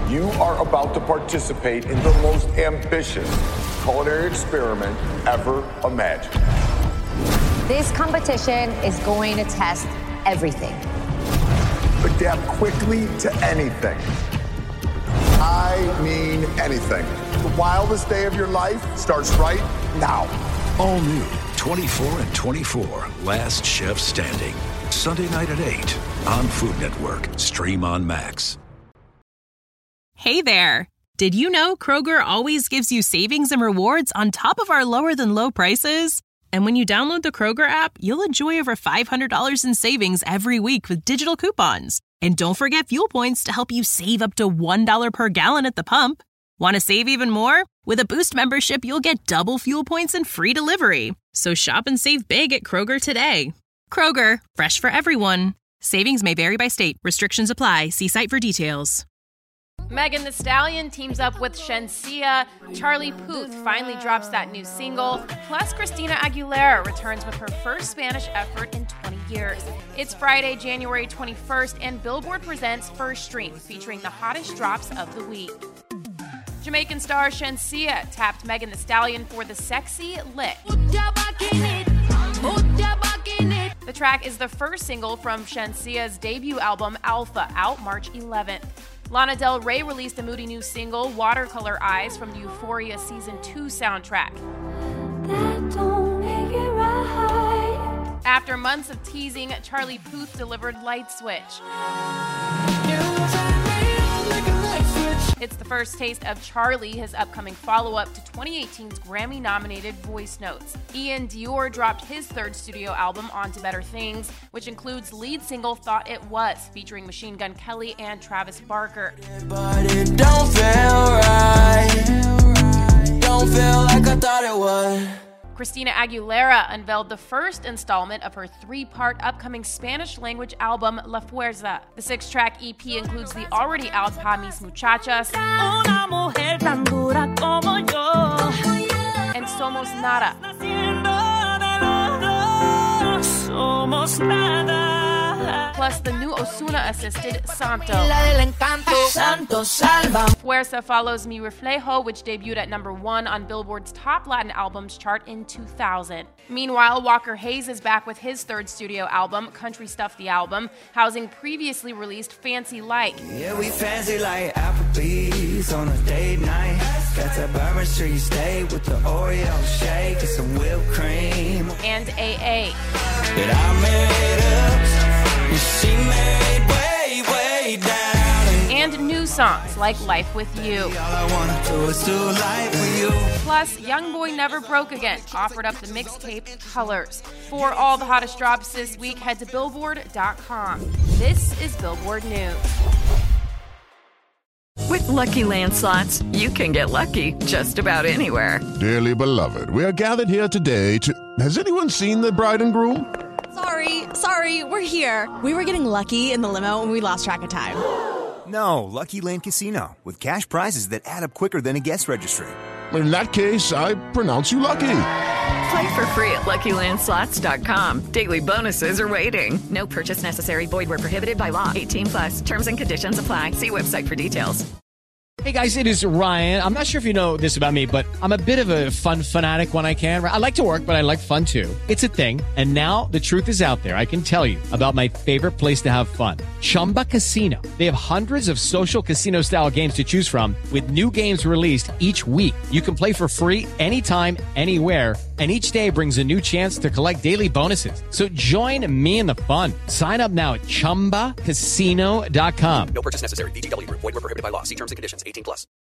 You are about to participate in the most ambitious culinary experiment ever imagined. This competition is going to test everything. Adapt quickly to anything. I mean anything. The wildest day of your life starts right now. All new 24 and 24, Last Chef Standing. Sunday night at 8 on Food Network. Stream on Max. Hey there. Did you know Kroger always gives you savings and rewards on top of our lower than low prices? And when you download the Kroger app, you'll enjoy over $500 in savings every week with digital coupons. And don't forget fuel points to help you save up to $1 per gallon at the pump. Want to save even more? With a Boost membership, you'll get double fuel points and free delivery. So shop and save big at Kroger today. Kroger, fresh for everyone. Savings may vary by state. Restrictions apply. See site for details. Megan Thee Stallion teams up with Shenseea. Charlie Puth finally drops that new single. Plus, Christina Aguilera returns with her first Spanish effort in 20 years. It's Friday, January 21st, and Billboard presents First Stream, featuring the hottest drops of the week. Jamaican star Shenseea tapped Megan Thee Stallion for the Sexy Lick. The track is the first single from Shenseea's debut album, Alpha, out March 11th. Lana Del Rey released a moody new single, Watercolor Eyes, from the Euphoria Season 2 soundtrack. After months of teasing, Charlie Puth delivered Light Switch. It's the first taste of Charlie, his upcoming follow-up to 2018's Grammy-nominated Voice Notes. Ian Dior dropped his third studio album, On to Better Things, which includes lead single Thought It Was, featuring Machine Gun Kelly and Travis Barker. But it don't feel right. Don't feel like I thought it would. Christina Aguilera unveiled the first installment of her three-part upcoming Spanish-language album, La Fuerza. The six-track EP includes the already out Pa Mis Muchachas and Somos Nada. Plus the new Ozuna-assisted Santo. Fuerza follows Mi Reflejo, which debuted at #1 on Billboard's Top Latin Albums chart in 2000. Meanwhile, Walker Hayes is back with his third studio album, Country Stuff the Album, housing previously released Fancy Like. Yeah, we fancy like Applebee's on a date night. Got that Bourbon Street steak with the Oreo shake and some whipped cream. And AA. That I made up, and she made way down. And new songs like Life With You. All I wanna do is do life with you. Plus, Youngboy Never Broke Again offered up the mixtape Colors. For all the hottest drops this week, head to Billboard.com. This is Billboard News. With Lucky Land Slots, you can get lucky just about anywhere. Dearly beloved, we are gathered here today to... Has anyone seen the bride and groom? Sorry, we're here. We were getting lucky in the limo and we lost track of time. No, Lucky Land Casino, with cash prizes that add up quicker than a guest registry. In that case, I pronounce you lucky. Play for free at LuckyLandSlots.com. Daily bonuses are waiting. No purchase necessary. Void where prohibited by law. 18+. Terms and conditions apply. See website for details. Hey guys, it is Ryan. I'm not sure if you know this about me, but I'm a bit of a fun fanatic when I can. I like to work, but I like fun too. It's a thing. And now the truth is out there. I can tell you about my favorite place to have fun. Chumba Casino. They have hundreds of social casino style games to choose from with new games released each week. You can play for free anytime, anywhere. And each day brings a new chance to collect daily bonuses. So join me in the fun. Sign up now at ChumbaCasino.com. No purchase necessary. VGW Group. Void where prohibited by law. See terms and conditions. 18+.